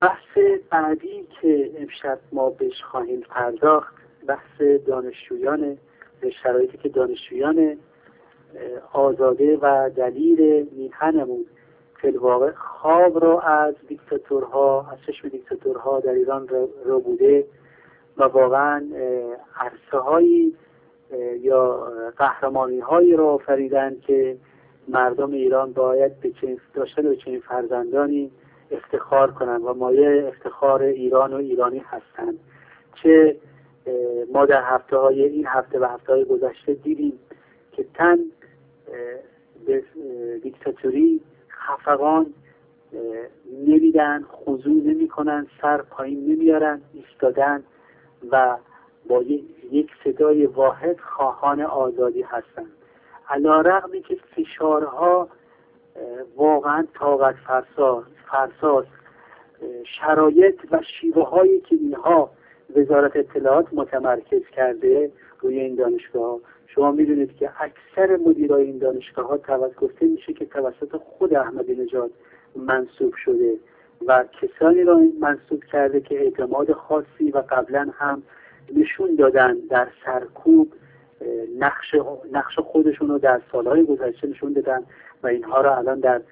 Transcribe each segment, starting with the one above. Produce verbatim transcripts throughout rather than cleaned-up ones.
بحث بعدی که امشب ما بهش خواهیم پرداخت بحث دانشجویان، به شرایطی که دانشجویان آزاده و دلیل میهنمون فی الواقع خواب را از دیکتاتورها، از چشم دیکتاتورها در ایران را بوده و واقعا عرصه هایی یا قهرمانی هایی را آفریدند که مردم ایران باید به چنین داشتن به چنین فرزندانی افتخار کنند و مایه افتخار ایران و ایرانی هستند. چه ما در هفته های این هفته و هفته های گذشته دیدیم که تن به دیکتاتوری خفقان نمیدن، خضوع نمی کنن، سر پایین نمیارن، ایستادن و با یک صدای واحد خواهان آزادی هستند. علی‌رغمی که فشارها واقعا طاقت فرسا فرساست، شرایط و شیوه هایی که اینها وزارت اطلاعات متمرکز کرده روی این دانشگاه، شما میدونید که اکثر مدیرای این دانشگاه ها توسط گفته میشه که توسط خود احمدی نژاد منصوب شده و کسانی را منصوب کرده که اعتماد خاصی و قبلا هم نشون دادن در سرکوب نقش نقش خودشون رو در سالهای گذشته نشون دادن و اینها را الان در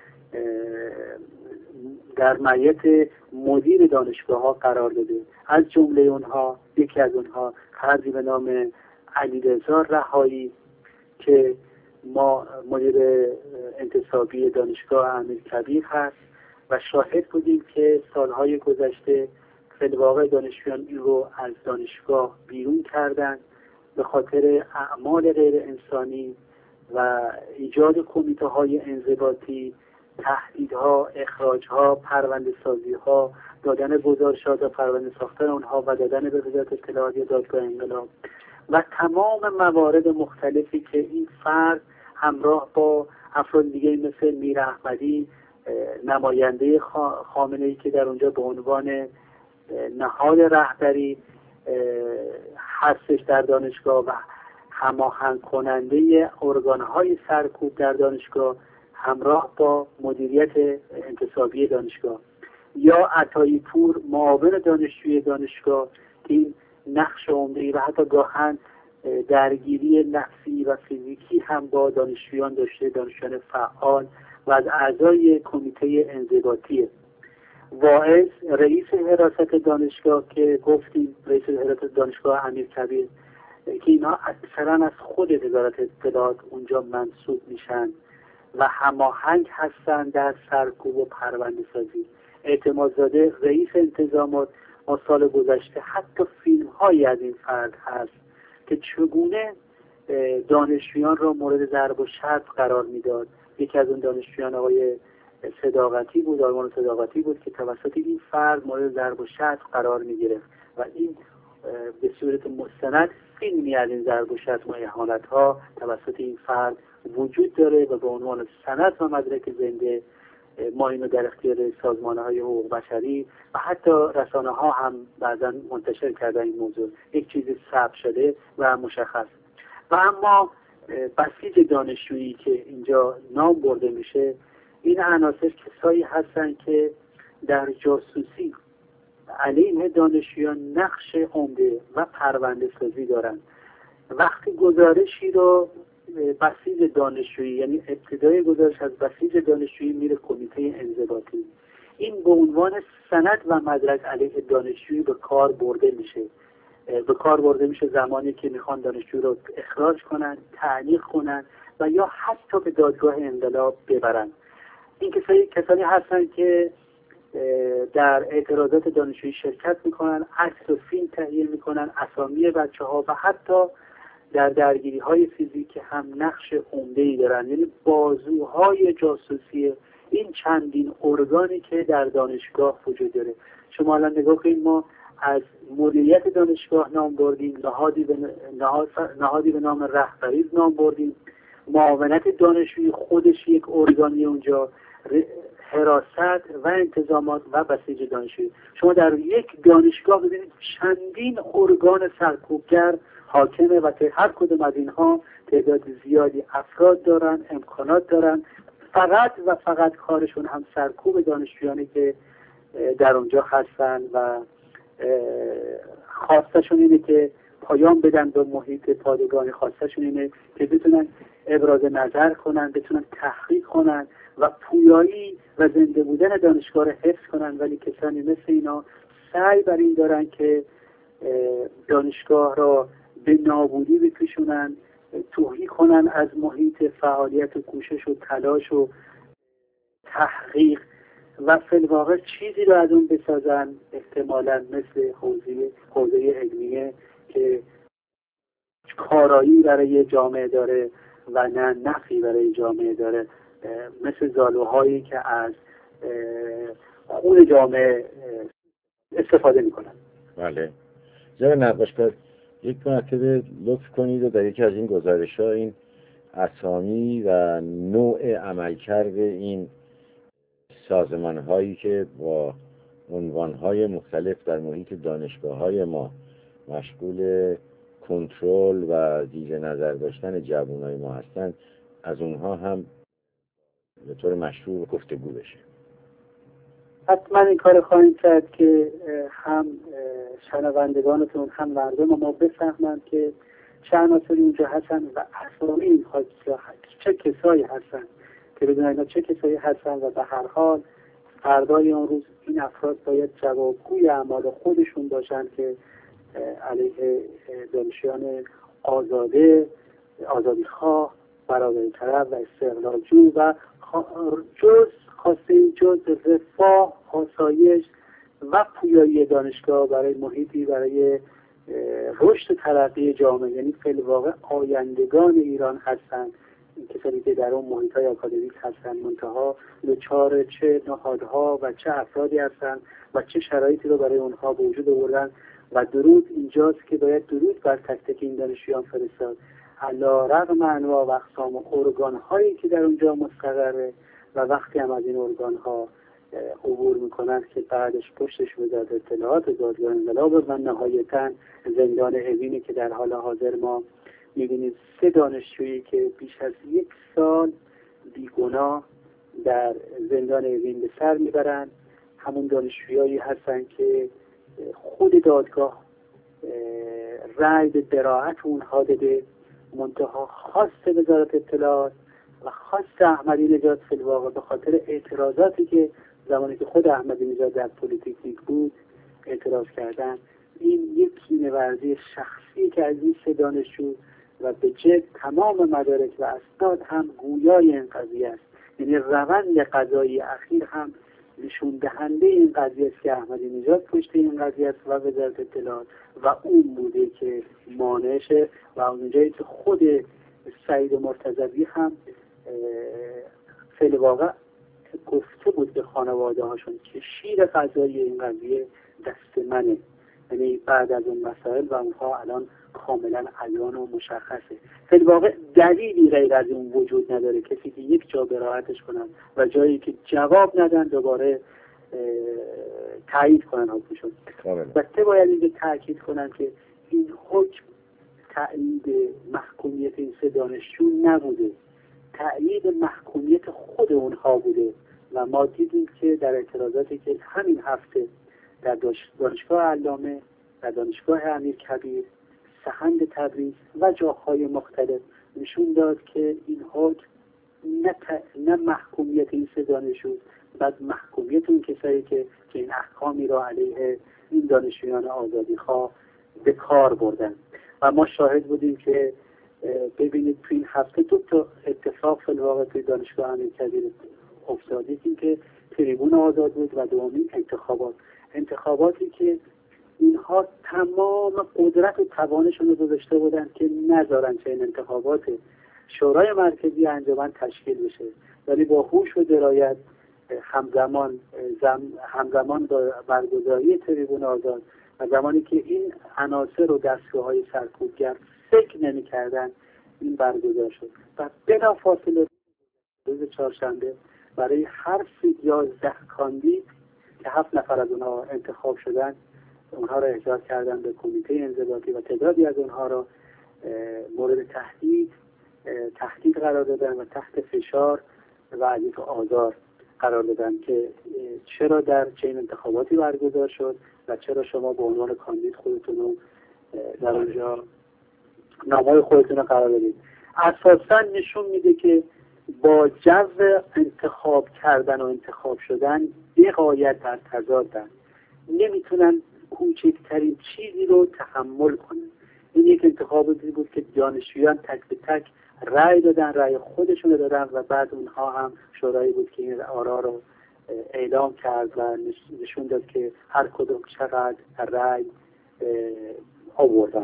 در معیت مدیر دانشگاه ها قرار داده. از جمله اونها یکی از اونها فردی به نام علیرضا رهایی که ما مدیر انتصابی دانشگاه امیرکبیر هست و شاهد بودیم که سالهای گذشته فی الواقع دانشجویان این رو از دانشگاه بیرون کردند به خاطر اعمال غیر انسانی و ایجاد کمیته های انضباطی، تهدیدها، اخراجها، پرونده سازیها، دادن گزارشات و پرونده ساختن اونها و دادن به وزارت اطلاعات یا دادگاه انقلاب و تمام موارد مختلفی که این فرد همراه با افراد دیگه مثل میر احمدی، نماینده خامنه‌ای که در اونجا به عنوان نهاد رهبری هستش در دانشگاه و هماهنگ کننده ارگان‌های سرکوب در دانشگاه همراه با مدیریت انتصابی دانشگاه، یا عطایی پور معاون دانشجوی دانشگاه که این نقش عمده‌ای و حتی گاهن درگیری نفسی و فیزیکی هم با دانشجویان داشته، دانشجویان فعال و از اعضای کمیته انضباطی. واعظ رئیس حراست دانشگاه که گفتیم رئیس حراست دانشگاه امیرکبیر که اینا اکثرا از خود وزارت اطلاعات اونجا منصوب میشن و هماهنگ هستن در سرکوب و پرونده سازی. اعتمادزاده رئیس انتظامات ما سال گذشته حتی فیلم هایی از این فرد هست که چگونه دانشجویان را مورد ضرب و شتم قرار میداد. یکی از اون دانشجویان آقای صداقتی بود، آرمان صداقتی بود که توسط این فرد مورد ضرب و شتم قرار می گرفت و این به صورت مستند فیلمی از این ضرب و شتم و اهانت ها توسط این فرد وجود داره و به عنوان سند و مدرک زنده ما اینو در اختیار سازمان های حقوق بشری و حتی رسانه ها هم بعضا منتشر کردن این موضوع، یک چیزی ثبت شده و مشخص. و اما بسیج دانشجویی که اینجا نام برده میشه، این عناصر کسایی هستن که در جاسوسی علیه دانشجویان نقش عمده و پرونده سازی دارن. وقتی گزارشی رو بسیج دانشجویی، یعنی ابتدای گزارش از بسیج دانشجویی میره کمیته انضباطی، این به عنوان سند و مدرک علیه دانشجویی به کار برده میشه به کار برده میشه زمانی که میخوان دانشجو رو اخراج کنن، تعلیق کنن و یا حتی به دادگاه انقلاب ببرن. این کسانی کسانی هستن که در اعتراضات دانشجویی شرکت میکنن، عکس و فیلم تهیه میکنن، اسامی بچه ها و حتی در درگیری های فیزیکی هم نقش عمده‌ای دارن. یعنی بازوهای جاسوسی این چندین ارگانی که در دانشگاه وجود داره. شما الان نگاه کنید، ما از مدیریت دانشگاه نام بردیم، نهادی به نهادی به نام رهبری نام بردیم، معاونت دانشجویی خودش یک ارگانی اونجا، حراست و انتظامات و بسیج دانشجویی. شما در یک دانشگاه ببینید چندین ارگان سرکوبگر حاکمه و که هر کدوم از اینها تعداد زیادی افراد دارن، امکانات دارن، فقط و فقط کارشون هم سرکوب دانشجویانی که در اونجا هستن و خواستشون اینه که پایان بدن به محیط پادگانی، خواستشون اینه که بتونن ابراز نظر کنن، بتونن تحقیق کنن و پویایی و زنده بودن دانشگاه رو حفظ کنن. ولی کسانی مثل اینا سعی بر این دارن که دانشگاه را به نابودی بکشونن، توهی کنن از محیط فعالیت و کوشش و تلاش و تحقیق و فی الواقع چیزی رو از اون بسازن احتمالاً مثل حوزه حوزه علمیه که کارایی برای جامعه داره و نه نفعی برای جامعه داره، مثل زالوهایی که از خون جامعه استفاده میکنن. بله. جناب نقاشکار، یک مرتبه لطف کنید و در یکی از این گزارش‌ها این اسامی و نوع عملکرد این سازمان‌هایی که با عنوان‌های مختلف در محیط دانشگاه‌های ما مشغول کنترل و زیر نظر داشتن جوانای ما هستند، از اونها هم به طور مشروع گفتگو بشه. حتما این کار خواهیم کرد که هم شنوندگانتون هم مردم ما بفهمند که چه عناصری اونجا هستن و اسامی این چه کسایی هستن، که بدون اینا چه کسایی هستن و به هر حال فردای اون روز این افراد باید جوابگوی اعمال خودشون باشن که علیه دانشجویان آزاده، آزادی خواه، برابری طلب و استقلال جو و جز خواسته جز رفاه، آسایش و پویایی دانشگاه برای محیطی برای رشد ترقی جامعه، یعنی فی الواقع آیندگان ایران هستند این کسانی که در اون محیط‌های آکادمیک هستند، منتها دچار چه نهادها و چه افرادی هستند و چه شرایطی رو برای اونها به وجود آوردن. و درود اینجاست که باید درود بر تک تک این دانشجویان فرستاد، علی رغم انواع و اقسام و ارگان‌هایی که در اونجا مستقره و وقتی هم از این ارگان‌ها عبور میکنن که بعدش پشتش وزارت اطلاعات، دادگاه انقلاب و نهایتاً زندان اوینی که در حال حاضر ما می‌بینیم سه دانشجویی که بیش از یک سال بیگناه در زندان اوین به سر میبرند. همون دانشجویایی هستن که خود دادگاه رأی به براءت اونها داده، منتها خواست وزارت اطلاعات و خواست احمدی نژاد فی الواقع به خاطر اعتراضاتی که زمانی که خود احمدی نژاد در پلیتیک بود اعتراض کردن، این یک کینه‌ورزی شخصی که از این سه دانشجو و به جد تمام مدارک و اسناد هم گویای این قضیه است. یعنی روند قضایی اخیر هم نشون دهنده این قضیه است که احمدی نژاد پشت این قضیه است و وزارت اطلاعات و اون بوده که مانعشه و اونجایی که خود سعید مرتضوی هم فی الواقع گفته بود به خانواده هاشون که شیر قضایی این قضیه دست منه. یعنی بعد از اون مسائل و اونها الان کاملا عیان و مشخصه. فی الواقع دلیلی غیر از اون وجود نداره کسی که یک جا براحتش کنن و جایی که جواب ندن دوباره تایید کنن حکمشون. البته باید اینجا تاکید کنن که این حکم تایید محکومیت این سه دانشجو نبوده، تایید محکومیت خود اونها بوده و ما دیدیم که در اعتراضاتی که همین هفته در دانشگاه علامه، در دانشگاه امیرکبیر، سهند تبریز و جاهای مختلف نشون داد که این حکم نه, ت... نه محکومیت این سه دانشجو، بلکه محکومیت اون کسایی که که این احکامی را علیه این دانشجویان آزادیخواه به کار بردن. و ما شاهد بودیم که ببینید تو این هفته دو تا اتفاق فی الواقع توی دانشگاه امیرکبیر افتاد. یکی که تریبون آزاد بود و دومین انتخابات انتخاباتی که اینها تمام قدرت و توانشون رو گذاشته بودن که نذارن چه این انتخابات شورای مرکزی انجمن تشکیل بشه، ولی با هوش و درایت همزمان زم همزمان با برگزاری تریبون آزاد و زمانی که این عناصر و دستگاه‌های سرکوبگر فکر نمی‌کردن این برگزار شد و بلافاصله روز چهارشنبه برای هر یازده کاندید که هفت نفر از اونها انتخاب شدن اونها را احضار کردن به کمیته انضباطی و تعدادی از اونها را مورد تهدید تهدید قرار دادن و تحت فشار و علیف آزار قرار دادن که چرا در چنین انتخاباتی برگزار شد و چرا شما به عنوان کاندید خودتون رو در اونجا نامای خودتون رو قرار دادید. اساسا نشون میده که با جو انتخاب کردن و انتخاب شدن بغایت در تضادن، نمیتونن کوچکترین چیزی رو تحمل کنن. این یک انتخاباتی بود که دانشجویان تک به تک رأی دادن، رأی خودشون رو دادن و بعد اونها هم شورایی بود که این آرا رو اعلام کرد و نشون داد که هر کدوم چقدر رأی آوردن.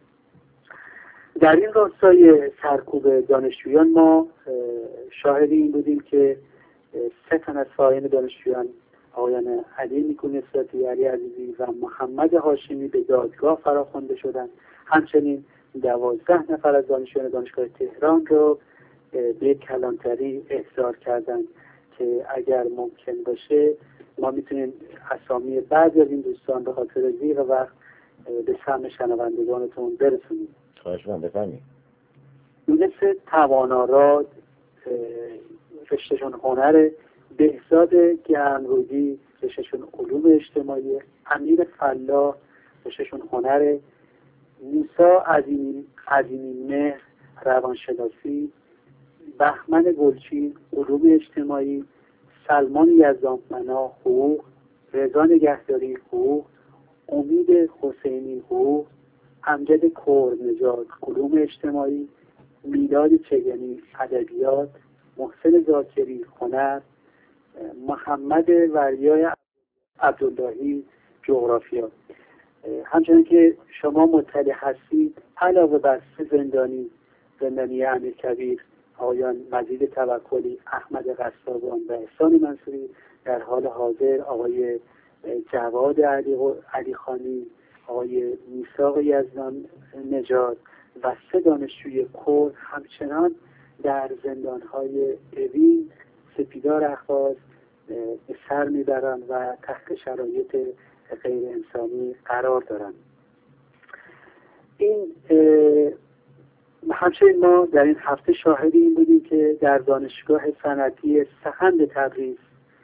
در این راستای سرکوب دانشجویان ما شاهد این بودیم که سه تن از سایر دانشجویان، آقایان علی نیکو نصرتی، علی عزیزی و محمد هاشمی به دادگاه فراخوانده شدند. همچنین دوازده نفر از دانشجویان دانشگاه تهران رو به کلانتری احضار کردند که اگر ممکن باشه ما میتونیم اسامی بعضی از این دوستان به خاطر زیغ وقت به سهم شنوندگانتون برسونیم. خواهش من بفرمایید. یونس تواناراد رشتهشون هنر، بهزاد گرمرودی رشتهشون علوم اجتماعی، امیر فلاح رشتهشون هنر، موسی عظیمی مهر روانشناسی، بهمن گلچین علوم اجتماعی، سلمان یزدانفنا حقوق، رضا نگهداری حقوق، امید حسینی حقوق، امجد کورنژاد علوم اجتماعی، میلاد چگنی ادبیات، محسن ذاکری هنر، محمد وریای عبداللهی جغرافیا. همچنین که شما مطلع هستید علاوه بر سه زندانی زندانی امیرکبیر، آقایان مجید توکلی، احمد قصابان و احسان منصوری، در حال حاضر آقای جواد علی علیخانی، آقای میثاق یزدان نژاد و سه دانشجوی کرد همچنان در زندان‌های اوین، سپیدار اهواز به سر میبرند و تحت شرایط غیر انسانی قرار دارند. این همچنین ما در این هفته شاهد این بودیم که در دانشگاه صنعتی سهند تبریز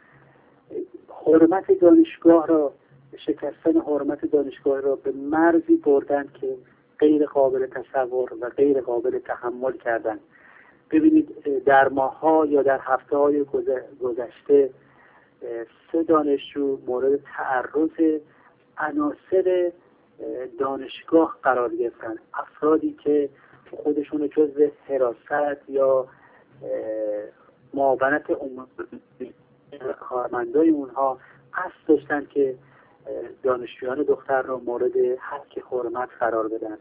حرمت دانشگاه را شکستن حرمت دانشگاه را به مرزی بردن که غیر قابل تصور و غیر قابل تحمل کردن. ببینید در ماه‌ها یا در هفته‌های گذشته سه دانشجو مورد تعرض عناصر دانشگاه قرار گرفتن، افرادی که خودشون جزء حراست یا معاونت کارمندای اونها قصد داشتن که دانشجویان دختر را مورد حق حرمت قرار بدن.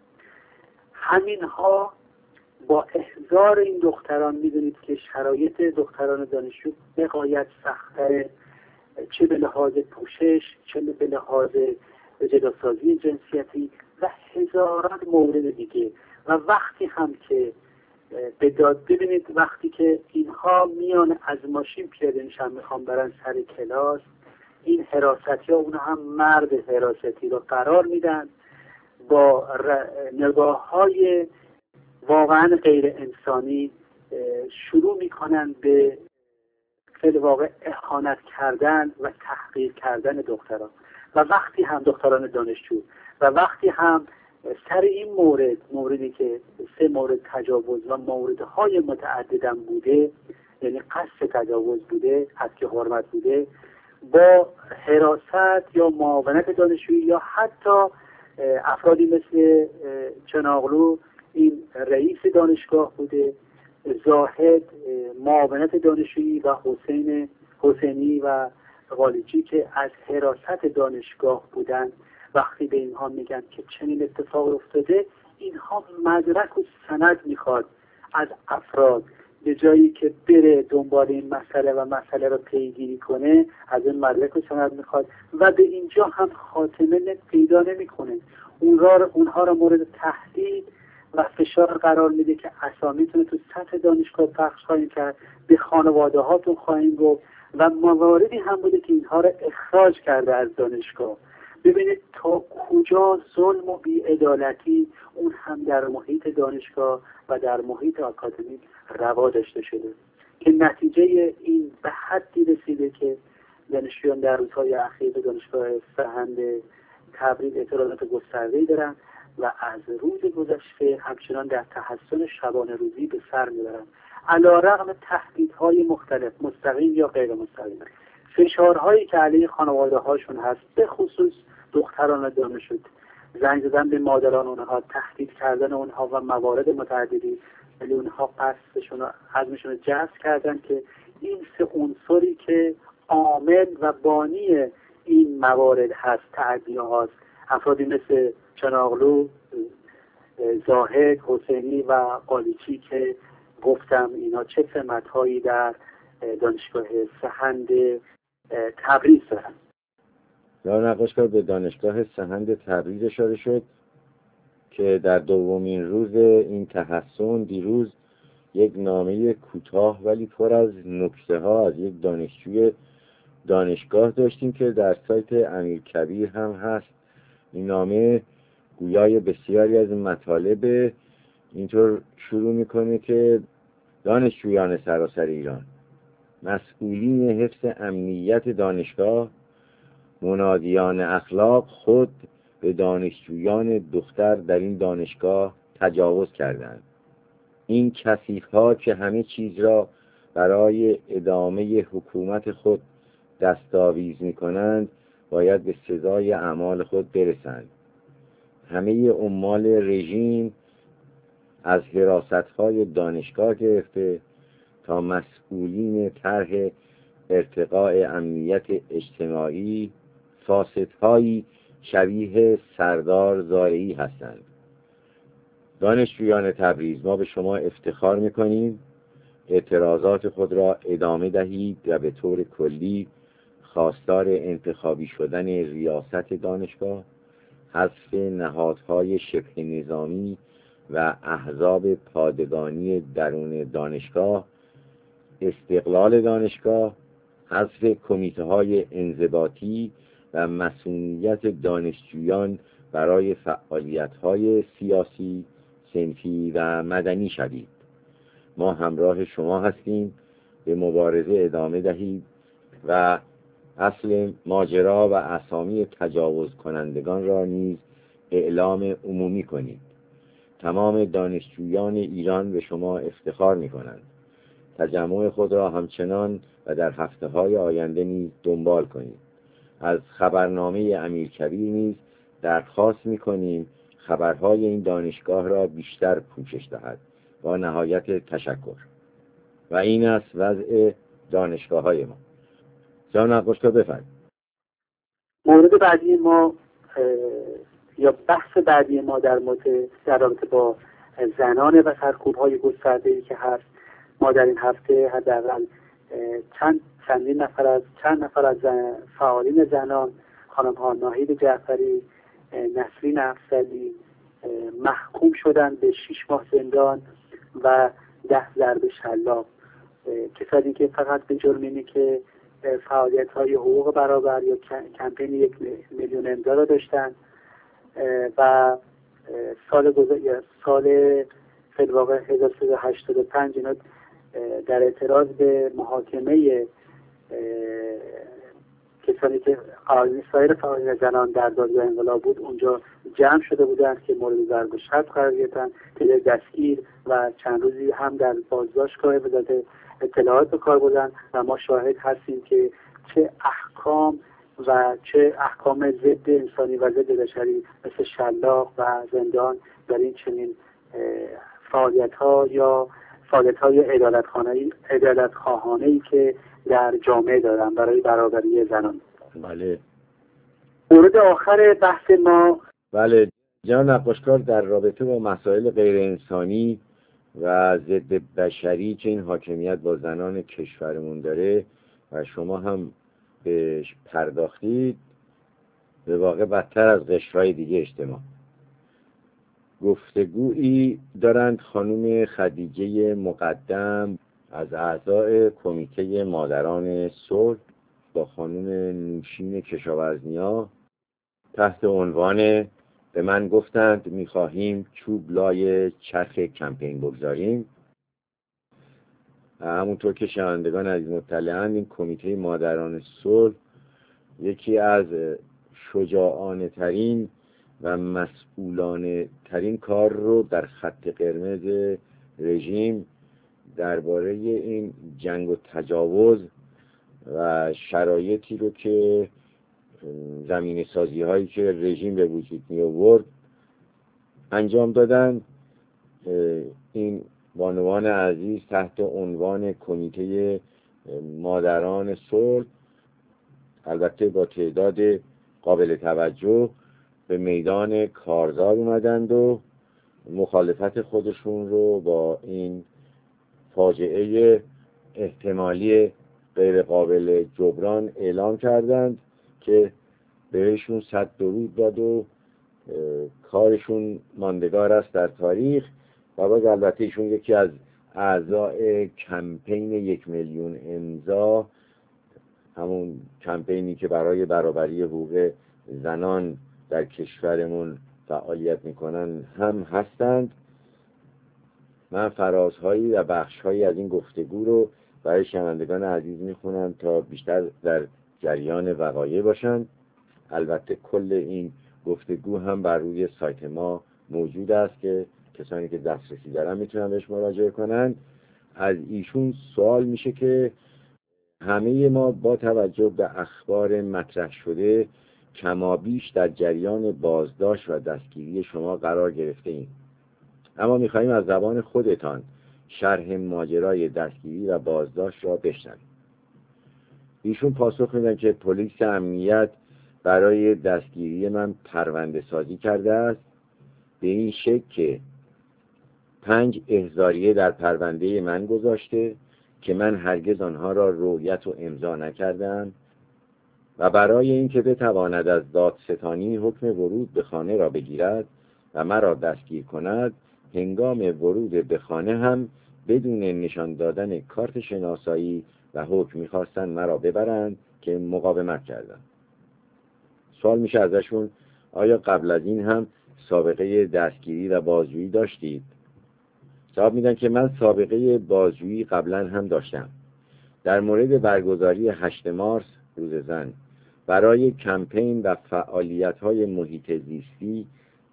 همینها با احضار این دختران میدونید که شرایط دختران دانشجو به غایت سخت‌تره، چه به لحاظ پوشش، چه به لحاظ جداسازی جنسیتی و هزاران مورد دیگه. و وقتی هم که به داد ببینید وقتی که اینها میان از ماشین پیاده میشن میخوان برن سر کلاس، این حراستی ها اونها هم مرد حراستی رو قرار میدن، با نگاه های واقعا غیر انسانی شروع میکنن به خیلی واقع اهانت کردن و تحقیر کردن دختران. و وقتی هم دختران دانشجو و وقتی هم سر این مورد موردی که سه مورد تجاوز و موردهای متعددم بوده، یعنی قصد تجاوز بوده، حق حرمت بوده، با حراست یا معاونت دانشجویی یا حتی افرادی مثل چناغلو این رئیس دانشگاه بوده، زاهد معاونت دانشجویی و حسین حسینی و غالیچی که از حراست دانشگاه بودند، وقتی به اینها میگن که چنین اتفاق افتاده، اینها مدرک و سند میخواد از افراد، به جایی که بره دنبال این مسئله و مسئله رو پیگیری کنه، از این مدرک و سند میخواد و به اینجا هم خاتمه پیدا نمیکنه. اونها رو اونها رو مورد تهدید و فشار قرار میده که اسامیتون تو سطح دانشگاه پخش خواهیم کرد، به خانواده هاتون خواهیم گفت و مواردی هم بوده که اینها رو اخراج کرده از دانشگاه. ببینید تا کجا ظلم و بی‌عدالتی اون هم در محیط دانشگاه و در محیط آکادمیک روا داشته شده که نتیجه این به حدی رسیده شده که دانشجویان در روزهای اخیر به دانشگاه سهند تبریز اعتراضات گسترده‌ای دارند و از روز گذشته همچنان در تحسن شبانه روزی به سر میبرند، علی‌رغم تهدیدهای مختلف مستقیم یا غیر مستقیم، فشارهایی که علیه خانواده‌هاشون هست، به خصوص دختران دانشجو، زنگ زدن به مادران اونها، تهدید کردن اونها و موارد متعددی، ولی اونها قصدشون رو عزمشون رو جزم کردن که این سه عنصری که عامل و بانی این موارد هست، تعدیه هاست، افرادی مثل چناغلو، زاهد، حسینی و قالیچی که گفتم اینا چه سمت‌هایی در دانشگاه سهند تبریز دارن. در نقاشکار به دانشگاه سهند تبریز اشاره شد که در دومین روز این تحسن دیروز یک نامه کوتاه ولی پر از نکته ها از یک دانشجوی دانشگاه داشتیم که در سایت امیرکبیر هم هست. این نامه گویای بسیاری از مطالب اینطور شروع میکنه که دانشجویان سراسر ایران، مسئولین حفظ امنیت دانشگاه، منادیان اخلاق خود به دانشجویان دختر در این دانشگاه تجاوز کردند. این کثیف‌ها که همه چیز را برای ادامه حکومت خود دستاویز می‌کنند باید به سزای اعمال خود برسند. همه عمال رژیم از حراست‌های دانشگاه گرفته تا مسئولین طرح ارتقاء امنیت اجتماعی فاسدهایی شبیه سردار زارعی هستند. دانشجویان تبریز، ما به شما افتخار می‌کنیم. اعتراضات خود را ادامه دهید و به طور کلی خواستار انتخابی شدن ریاست دانشگاه، حذف نهادهای شبه نظامی و احزاب پادگانی درون دانشگاه، استقلال دانشگاه، حذف کمیته‌های انضباطی و مسئولیت دانشجویان برای فعالیت‌های سیاسی، صنفی و مدنی شوید. ما همراه شما هستیم. به مبارزه ادامه دهید و اصل ماجرا و اسامی تجاوز کنندگان را نیز اعلام عمومی کنید. تمام دانشجویان ایران به شما افتخار می‌کنند. تجمع خود را همچنان و در هفته‌های آینده نیز دنبال کنید. از خبرنامه امیرکبیر نیز درخواست می‌کنیم خبرهای این دانشگاه را بیشتر پوشش دهد. با نهایت تشکر. و این است وضع دانشگاه‌های ما. جان نقاشکار بفرمایید. مورد بعدی ما یا بحث بعدی ما در مورد در رابطه با زنان و سرکوب‌های گسترده‌ای که هست. ما در این هفته حداقل چند چندین نفر از چند نفر از فعالین زنان، خانم‌ها ناهید جعفری، نسرین افضلی محکوم شدند به شش ماه زندان و ده ضرب شلاق. کسانی که فقط به جرم اینه که فعالیت‌های حقوق برابر یا کمپین یک میلیون امضا را داشتن و سال گذشته سال فی الواقع هزار و سیصد و هشتاد و پنج اینا در اعتراض به محاکمه کسانی که قوانین سایر فعالین زنان در دادگاه انقلاب بود اونجا جمع شده بودند که مورد ضرب و شتم قرار گرفتن، تعداد دستگیر و چند روزی هم در بازداشتگاه وزارت اطلاعات به کار بودند و ما شاهد هستیم که چه احکام و چه احکام ضد انسانی و ضد بشری مثل شلاق و زندان در این چنین فعالیت‌ها یا فعالیت‌های عدالت‌خواهانه‌ای عدالت‌خواهانه‌ای که در جامعه دارن برای برابری زنان. بله. مورد آخر بحث ما بله جناب نقاشکار، در رابطه با مسائل غیر انسانی و ضد بشری که این حاکمیت با زنان کشورمون داره و شما هم بهش پرداختید، به واقع بدتر از قشرهای دیگه اجتماع. گفتگویی دارند خانم خدیجه مقدم از اعضای کمیته مادران صلح با خانم نوشین کشاورزنیا تحت عنوان به من گفتند می‌خواهیم چوب لای چرخ کمپین بگذاریم همونطور که شنوندگان عزیز مطلعند، این کمیته مادران صلح یکی از شجاعانه ترین و مسئولانه ترین کار رو در خط قرمز رژیم درباره این جنگ و تجاوز و شرایطی رو که زمینه سازی هایی که رژیم به وجود می آورد انجام دادن. این بانوان عزیز تحت عنوان کمیته مادران صلح، البته با تعداد قابل توجه، به میدان کارزار اومدند و مخالفت خودشون رو با این فاجعه احتمالی غیر قابل جبران اعلام کردند که بهشون صد درود داد و کارشون ماندگار است در تاریخ. و باز البته ایشون یکی از اعضای کمپین یک میلیون امضا، همون کمپینی که برای برابری حقوق زنان در کشورمون فعالیت میکنن هم هستند. من فرازهایی و بخشهایی از این گفتگو رو برای شنوندگان عزیز میخونم تا بیشتر در جریان وقایع باشند. البته کل این گفتگو هم بر روی سایت ما موجود است که کسانی که دسترسی دارن میتونن بهش مراجعه کنن. از ایشون سوال میشه که همه ما با توجه به اخبار مطرح شده کمابیش در جریان بازداشت و دستگیری شما قرار گرفته ایم، اما میخواییم از زبان خودتان شرح ماجرای دستگیری و بازداشت را بشنویم. ایشون پاسخ میدن که پلیس امنیت برای دستگیری من پرونده سازی کرده است، به این شکل که پنج احضاریه در پرونده من گذاشته که من هرگز آنها را رؤیت و امضا نکردم و برای اینکه بتواند از دادستانی حکم ورود به خانه را بگیرد و مرا دستگیر کند، هنگام ورود به خانه هم بدون نشان دادن کارت شناسایی و حکم می‌خواستند مرا ببرند که مقاومت کردم. سوال میشه ازشون آیا قبل از این هم سابقه دستگیری و بازجویی داشتید؟ جواب میدن که من سابقه بازجویی قبلا هم داشتم. در مورد برگزاری هشت مارس روز زن برای کمپین و فعالیت‌های محیط زیستی،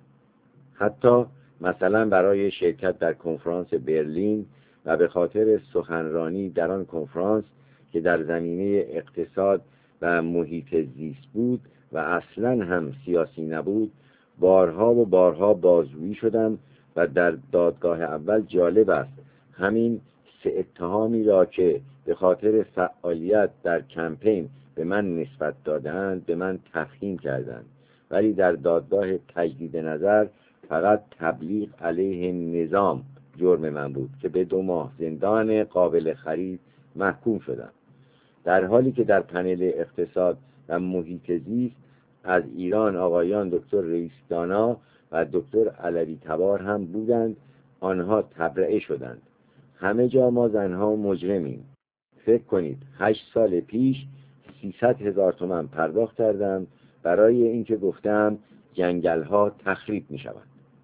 حتی مثلا برای شرکت در کنفرانس برلین و به خاطر سخنرانی در آن کنفرانس که در زمینه اقتصاد و محیط زیست بود و اصلا هم سیاسی نبود، بارها و بارها بازجویی شدم و در دادگاه اول جالب است همین سه اتهامی را که به خاطر فعالیت در کمپین به من نسبت دادند به من تفهیم کردند، ولی در دادگاه تجدید نظر فقط تبلیغ علیه نظام جرم من بود که به دو ماه زندان قابل خرید محکوم شدم، در حالی که در پنل اقتصاد و محیط زیست از ایران آقایان دکتر رئیس دانا و دکتر علوی تبار هم بودند. آنها تبرئه شدند. همه جا ما زنها مجرمیم. فکر کنید هشت سال پیش سیصد هزار تومان پرداخت کردم برای اینکه گفتم جنگل ها تخریب می شود.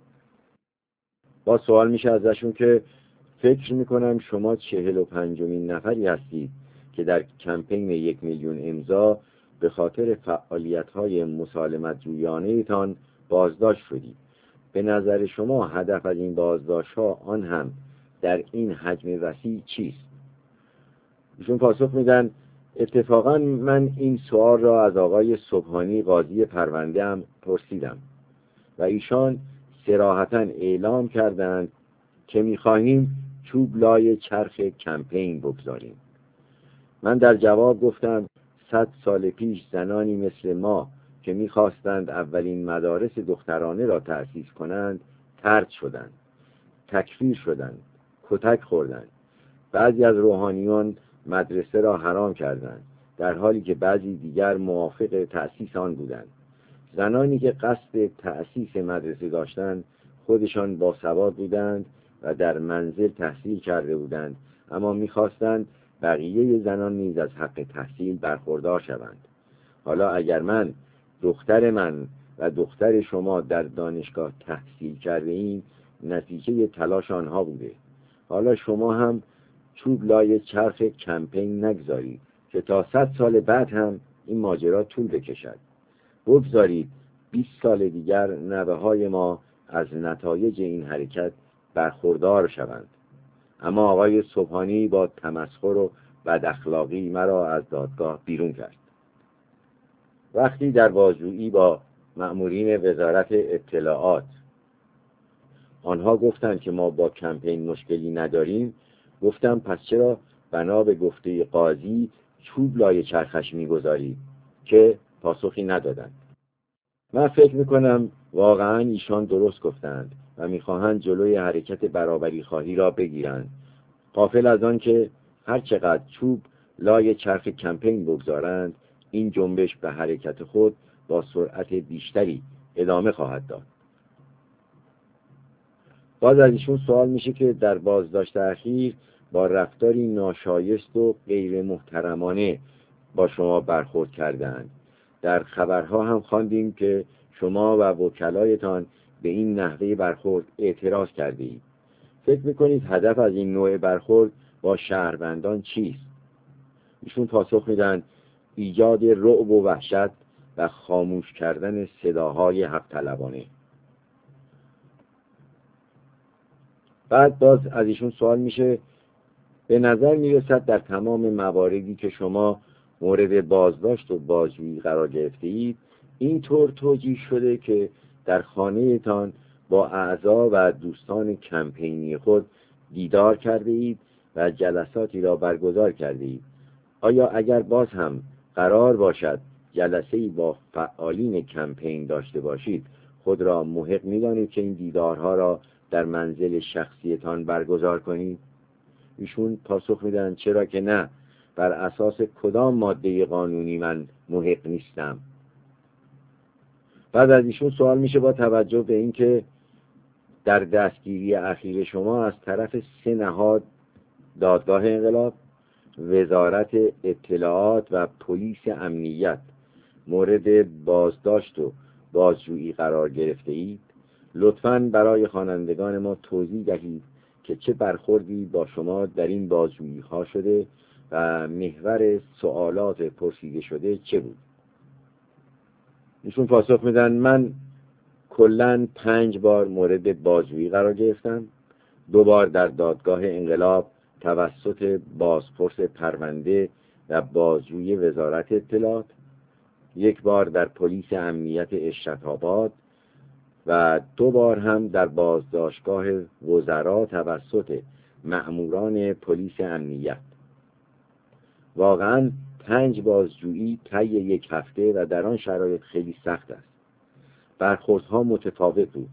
با سوال میشه ازشون که فکر میکنم شما چهل و پنجمین نفری هستید که در کمپین یک میلیون امضا به خاطر فعالیت های مسالمت جویانه تان بازداشت شدید. به نظر شما هدف از این بازداشت ها آن هم در این حجم وسیع چیست؟ ایشون پاسخ میدن اتفاقا من این سوال را از آقای صبحانی قاضی پرونده هم پرسیدم و ایشان صراحتاً اعلام کردند که میخواهیم چوب لای چرخ کمپین بگذاریم. من در جواب گفتم صد سال پیش زنانی مثل ما که میخواستند اولین مدارس دخترانه را تأسیس کنند طرد شدند، تکفیر شدند، کتک خوردند. بعضی از روحانیون مدرسه را حرام کردند در حالی که بعضی دیگر موافق تأسیس آن بودند. زنانی که قصد تأسیس مدرسه داشتند خودشان باسواد بودند و در منزل تحصیل کرده بودند، اما می‌خواستند بقیه زنان نیز از حق تحصیل برخوردار شوند. حالا اگر من، دختر من و دختر شما در دانشگاه تحصیل کرده ایم، نتیجه تلاش آنها بوده. حالا شما هم چوب لای چرخ کمپین نگذارید که تا صد سال بعد هم این ماجرا طول بکشد. بگذارید بیست سال دیگر نوه های ما از نتایج این حرکت برخوردار شوند. اما آقای سبحانی با تمسخر و بد اخلاقی مرا از دادگاه بیرون کرد. وقتی در بازجویی با مأمورین وزارت اطلاعات آنها گفتند که ما با کمپین مشکلی نداریم، گفتم پس چرا بنا به گفته قاضی چوب لای چرخش می‌گذارید؟ که پاسخی ندادند. من فکر میکنم واقعا ایشان درست گفتند و میخواهند جلوی حرکت برابری خواهی را بگیرند، غافل از آن که هر چقدر چوب لای چرخ کمپین بگذارند این جنبش به حرکت خود با سرعت بیشتری ادامه خواهد داد. باز از ایشون سوال میشه که در بازداشت اخیر با رفتاری ناشایست و غیر محترمانه با شما برخورد کردند. در خبرها هم خواندیم که شما و وکلایتان به این نحوه برخورد اعتراض کرده اید. فکر میکنید هدف از این نوع برخورد با شهروندان چیست؟ ایشون پاسخ میدن ایجاد رعب و وحشت و خاموش کردن صداهای حق طلبانه. بعد باز از ایشون سوال میشه به نظر میرسد در تمام مواردی که شما مورد بازداشت و بازجویی قرار گرفته اید این طور توجیه شده که در خانه تان با اعضا و دوستان کمپینی خود دیدار کرده اید و جلساتی را برگزار کرده اید. آیا اگر باز هم قرار باشد جلسه‌ای با فعالین کمپین داشته باشید خود را محق می‌دانید که این دیدارها را در منزل شخصیتان برگزار کنید؟ ایشون پاسخ میدن چرا که نه، بر اساس کدام ماده قانونی من محق نیستم. بعد از ایشون سوال میشه با توجه به اینکه در دستگیری اخیر شما از طرف سه نهاد دادگاه انقلاب، وزارت اطلاعات و پلیس امنیت مورد بازداشت و بازجویی قرار گرفته اید، لطفاً برای خوانندگان ما توضیح دهید که چه برخوردی با شما در این بازجویی ها شده و محور سوالات پرسیده شده چه بود؟ ایشون پاسخ میدن من کلاً پنج بار مورد بازجویی قرار گرفتم، دو بار در دادگاه انقلاب توسط بازپرس پرونده و بازجوی وزارت اطلاعات، یک بار در پلیس امنیت اشرت‌آباد و دو بار هم در بازداشتگاه وزرا توسط مأموران پلیس امنیت. واقعاً پنج بازجویی طی یک هفته و در آن شرایط خیلی سخت است. برخوردها متفاوت بود.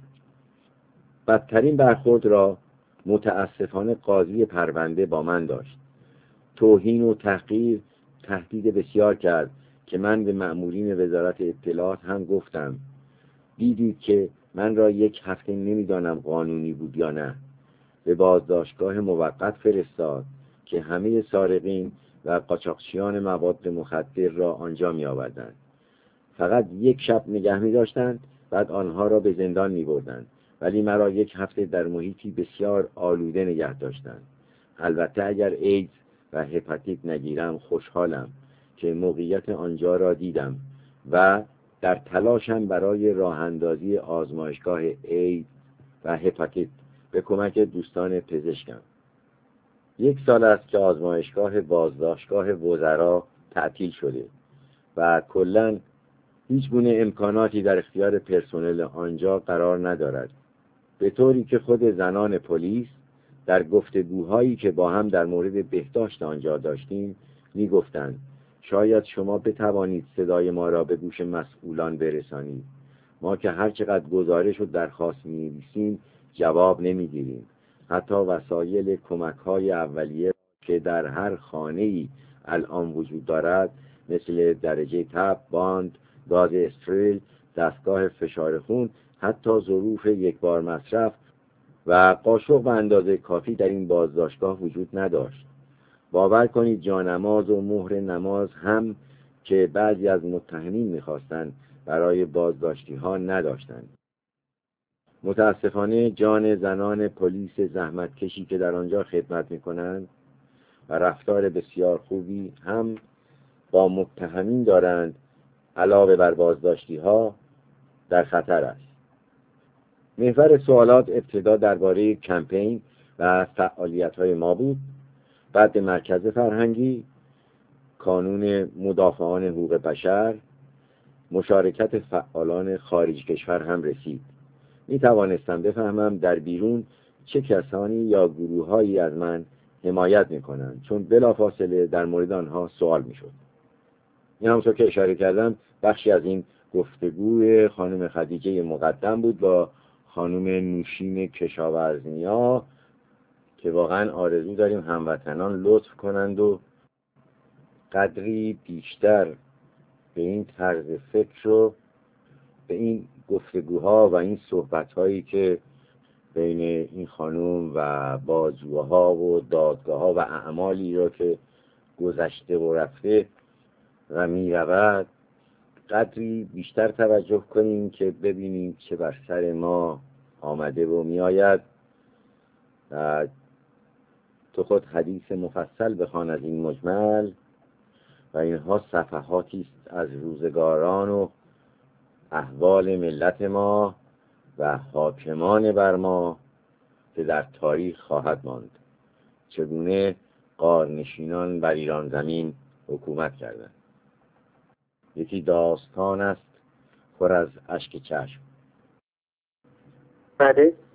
بدترین برخورد را متاسفانه قاضی پرونده با من داشت. توهین و تحقیر، تهدید بسیار کرد که من به مأمورین وزارت اطلاعات هم گفتم دیدید که من را یک هفته نمیدانم قانونی بود یا نه. به بازداشتگاه موقت فرستاد که همه سارقین و قاچاقچیان مواد مخدر را آنجا می آوردند. فقط یک شب نگه می داشتند، بعد آنها را به زندان می بردند، ولی مرا یک هفته در محیطی بسیار آلوده نگه داشتند. البته اگر ایدز و هپاتیت نگیرم خوشحالم که موقعیت آنجا را دیدم و در تلاشم برای راه اندازی آزمایشگاه ایدز و هپاتیت به کمک دوستان پزشکم. یک سال است که آزمایشگاه بازداشتگاه وزرا تعطیل شده و کلاً هیچ گونه امکاناتی در اختیار پرسنل آنجا قرار ندارد، به طوری که خود زنان پلیس در گفتگوهایی که با هم در مورد بهداشت آنجا داشتیم می گفتند شاید شما بتوانید صدای ما را به گوش مسئولان برسانید. ما که هر چقدر گزارش و درخواست می نویسیم جواب نمی گیریم. حتی وسایل کمک های اولیه که در هر خانه‌ای الان وجود دارد مثل درجه تب، باند، گاز استریل، دستگاه فشار خون، حتی ظروف یک بار مصرف و قاشق به اندازه کافی در این بازداشتگاه وجود نداشت. باور کنید جانماز و مهر نماز هم که بعضی از متهمین می‌خواستند برای بازداشتی ها نداشتند. متاسفانه جان زنان پلیس زحمتکشی که در آنجا خدمت می‌کنند و رفتار بسیار خوبی هم با متهمین دارند علاوه بر بازداشتی ها در خطر است. محور سوالات ابتدا درباره کمپین و فعالیت های ما بود، بعد مرکز فرهنگی، کانون مدافعان حقوق بشر، مشارکت فعالان خارج کشور هم رسید. می توانستم بفهمم در بیرون چه کسانی یا گروههایی از من حمایت می کنند، چون بلافاصله در مورد آنها سوال می شد. این همونطور که اشاره کردم بخشی از این گفتگوی خانم خدیجه مقدم بود با خانم نوشین کشاورزنیا که واقعا آرزو داریم هموطنان لطف کنند و قدری بیشتر به این طرز فکر و به این گفتگوها و این صحبتهایی که بین این خانم و بازجوها و دادگاه‌ها و اعمالی را که گذشته و رفته و می رود قدری بیشتر توجه کنیم که ببینیم چه بر سر ما آمده و می آید. و تو خود حدیث مفصل بخوان از این مجمل و اینها صفحاتی است از روزگاران و احوال ملت ما و حاکمان بر ما که در تاریخ خواهد ماند. چگونه غارنشینان بر ایران زمین حکومت کردند. یکی داستان است پر از اشک چشم. بله،